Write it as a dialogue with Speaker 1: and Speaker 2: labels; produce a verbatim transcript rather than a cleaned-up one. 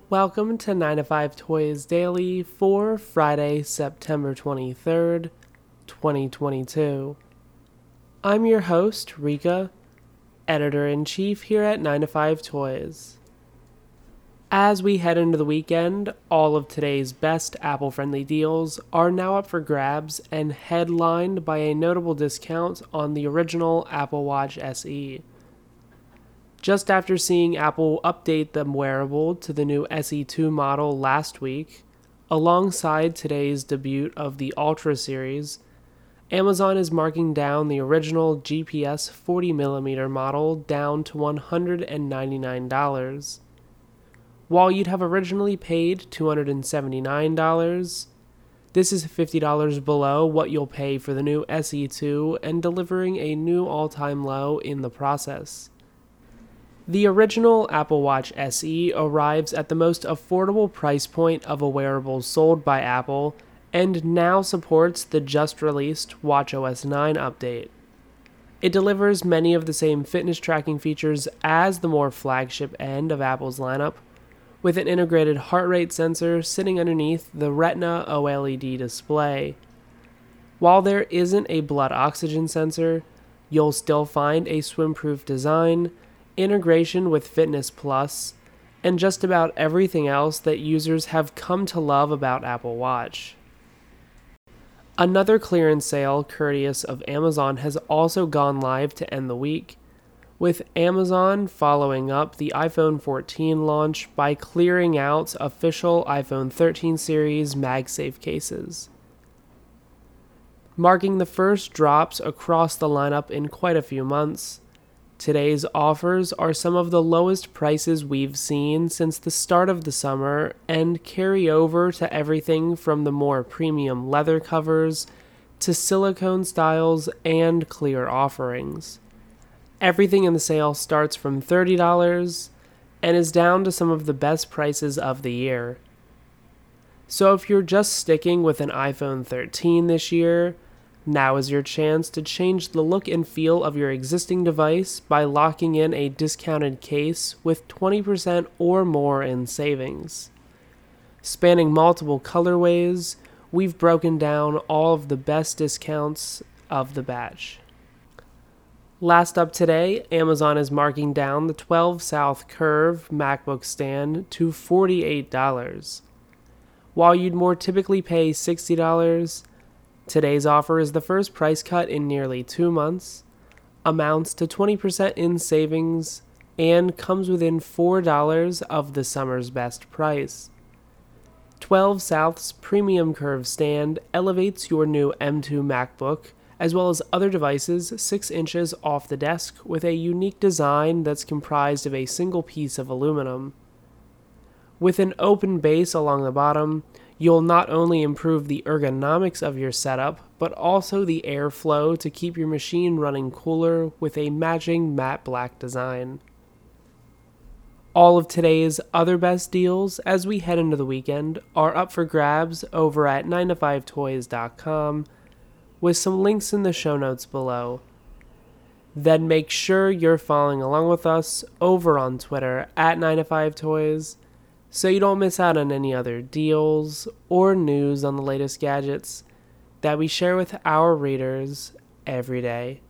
Speaker 1: Welcome to nine to five Toys Daily for Friday, September twenty-third, twenty twenty-two. I'm your host, Rika, Editor-in-Chief here at nine to five Toys. As we head into the weekend, all of today's best Apple-friendly deals are now up for grabs and headlined by a notable discount on the original Apple Watch S E. Just after seeing Apple update the wearable to the new S E two model last week, alongside today's debut of the Ultra series, Amazon is marking down the original G P S forty millimeter model down to one hundred ninety-nine dollars. While you'd have originally paid two hundred seventy-nine dollars, this is fifty dollars below what you'll pay for the new S E two and delivering a new all-time low in the process. The original Apple Watch S E arrives at the most affordable price point of a wearable sold by Apple and now supports the just-released watchOS nine update. It delivers many of the same fitness tracking features as the more flagship end of Apple's lineup, with an integrated heart rate sensor sitting underneath the Retina OLED display. While there isn't a blood oxygen sensor, you'll still find a swim-proof design, integration with Fitness Plus, and just about everything else that users have come to love about Apple Watch. Another clearance sale courteous of Amazon has also gone live to end the week, with Amazon following up the iPhone fourteen launch by clearing out official iPhone thirteen series MagSafe cases. Marking the first drops across the lineup in quite a few months, today's offers are some of the lowest prices we've seen since the start of the summer and carry over to everything from the more premium leather covers to silicone styles and clear offerings. Everything in the sale starts from thirty dollars and is down to some of the best prices of the year. So if you're just sticking with an iPhone thirteen this year, now is your chance to change the look and feel of your existing device by locking in a discounted case with twenty percent or more in savings. Spanning multiple colorways, we've broken down all of the best discounts of the batch. Last up today, Amazon is marking down the twelve South Curve MacBook stand to forty-eight dollars. While you'd more typically pay sixty dollars, today's offer is the first price cut in nearly two months, amounts to twenty percent in savings, and comes within four dollars of the summer's best price. twelve South's premium curve stand elevates your new M two MacBook, as well as other devices six inches off the desk with a unique design that's comprised of a single piece of aluminum. With an open base along the bottom, you'll not only improve the ergonomics of your setup, but also the airflow to keep your machine running cooler with a matching matte black design. All of today's other best deals as we head into the weekend are up for grabs over at nine to five toys dot com, with some links in the show notes below. Then make sure you're following along with us over on Twitter at nine to five toys, so you don't miss out on any other deals or news on the latest gadgets that we share with our readers every day.